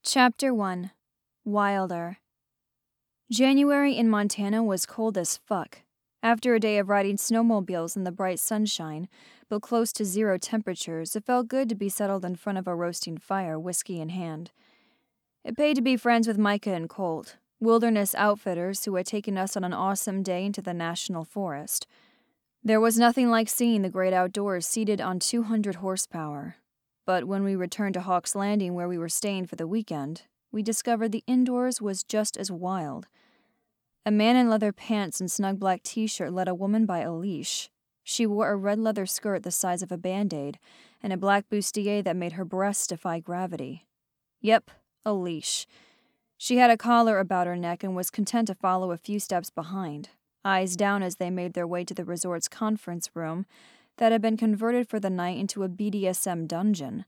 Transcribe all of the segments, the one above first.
Chapter 1. Wilder. January in Montana was cold as fuck. After a day of riding snowmobiles in the bright sunshine, but close to zero temperatures, it felt good to be settled in front of a roasting fire, whiskey in hand. It paid to be friends with Micah and Colt, wilderness outfitters who had taken us on an awesome day into the national forest. There was nothing like seeing the great outdoors seated on 200 horsepower. But when we returned to Hawks Landing, where we were staying for the weekend, we discovered the indoors was just as wild. A man in leather pants and snug black t-shirt led a woman by a leash. She wore a red leather skirt the size of a Band-Aid and a black bustier that made her breasts defy gravity. Yep, a leash. She had a collar about her neck and was content to follow a few steps behind, eyes down as they made their way to the resort's conference room that had been converted for the night into a BDSM dungeon.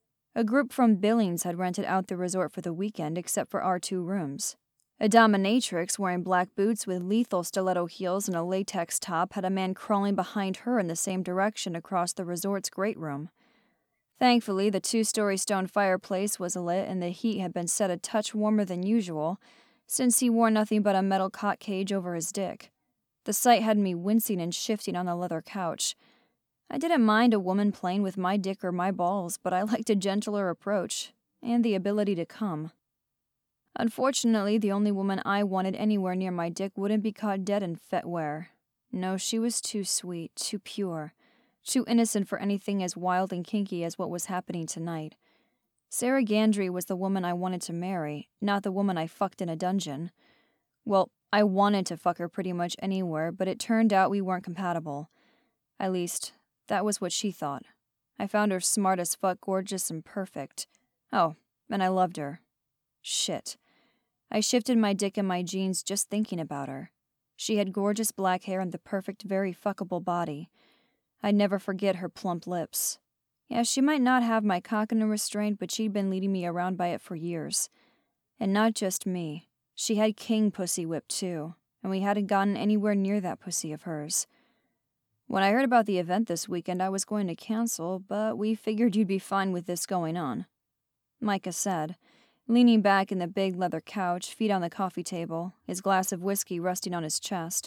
A group from Billings had rented out the resort for the weekend except for our 2 rooms. A dominatrix wearing black boots with lethal stiletto heels and a latex top had a man crawling behind her in the same direction across the resort's great room. Thankfully, the 2-story stone fireplace was lit and the heat had been set a touch warmer than usual, since he wore nothing but a metal cot cage over his dick. The sight had me wincing and shifting on the leather couch. I didn't mind a woman playing with my dick or my balls, but I liked a gentler approach, and the ability to come. Unfortunately, the only woman I wanted anywhere near my dick wouldn't be caught dead in fetware. No, she was too sweet, too pure, too innocent for anything as wild and kinky as what was happening tonight. Sarah Gandry was the woman I wanted to marry, not the woman I fucked in a dungeon. Well, I wanted to fuck her pretty much anywhere, but it turned out we weren't compatible. At least, that was what she thought. I found her smart as fuck, gorgeous and perfect. Oh, and I loved her. Shit. I shifted my dick in my jeans just thinking about her. She had gorgeous black hair and the perfect, very fuckable body. I'd never forget her plump lips. Yeah, she might not have my cock in a restraint, but she'd been leading me around by it for years. And not just me. She had king pussy whip too, and we hadn't gotten anywhere near that pussy of hers. When I heard about the event this weekend, I was going to cancel, but we figured you'd be fine with this going on, Micah said, leaning back in the big leather couch, feet on the coffee table, his glass of whiskey resting on his chest.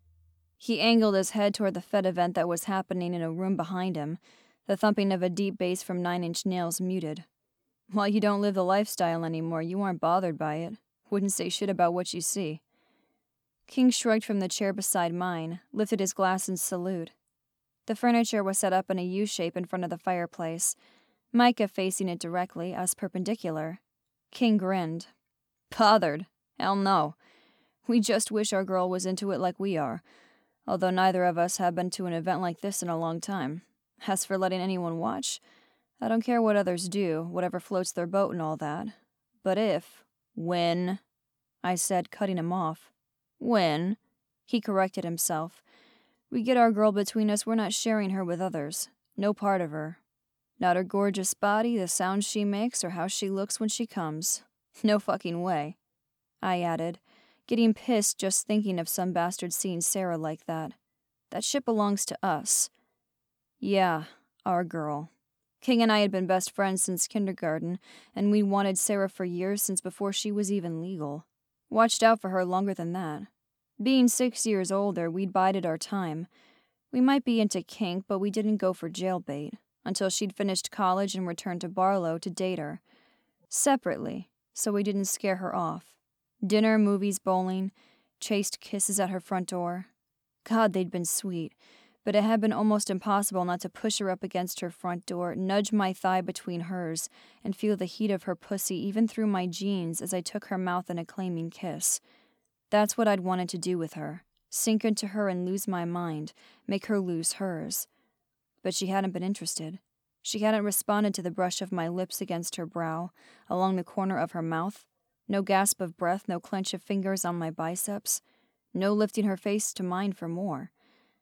He angled his head toward the Fed event that was happening in a room behind him, the thumping of a deep bass from 9 Inch Nails muted. While you don't live the lifestyle anymore, you aren't bothered by it. Wouldn't say shit about what you see. King shrugged from the chair beside mine, lifted his glass in salute. The furniture was set up in a U-shape in front of the fireplace, Micah facing it directly, us perpendicular. King grinned. Bothered? Hell no. We just wish our girl was into it like we are, although neither of us have been to an event like this in a long time. As for letting anyone watch, I don't care what others do, whatever floats their boat and all that. But when, I said, cutting him off. When, he corrected himself, we get our girl between us, we're not sharing her with others. No part of her. Not her gorgeous body, the sounds she makes, or how she looks when she comes. No fucking way, I added, getting pissed just thinking of some bastard seeing Sarah like that. That shit belongs to us. Yeah, our girl. King and I had been best friends since kindergarten, and we'd wanted Sarah for years since before she was even legal. Watched out for her longer than that. Being 6 years older, we'd bided our time. We might be into kink, but we didn't go for jailbait, until she'd finished college and returned to Barlow to date her. Separately, so we didn't scare her off. Dinner, movies, bowling, chaste kisses at her front door. God, they'd been sweet, but it had been almost impossible not to push her up against her front door, nudge my thigh between hers, and feel the heat of her pussy even through my jeans as I took her mouth in a claiming kiss. That's what I'd wanted to do with her, sink into her and lose my mind, make her lose hers. But she hadn't been interested. She hadn't responded to the brush of my lips against her brow, along the corner of her mouth. No gasp of breath, no clench of fingers on my biceps. No lifting her face to mine for more.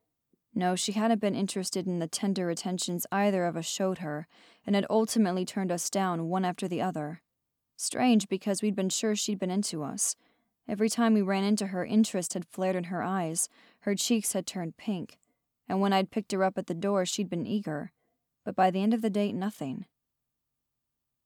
No, she hadn't been interested in the tender attentions either of us showed her, and had ultimately turned us down one after the other. Strange, because we'd been sure she'd been into us. Every time we ran into her, interest had flared in her eyes, her cheeks had turned pink, and when I'd picked her up at the door, she'd been eager. But by the end of the date, nothing.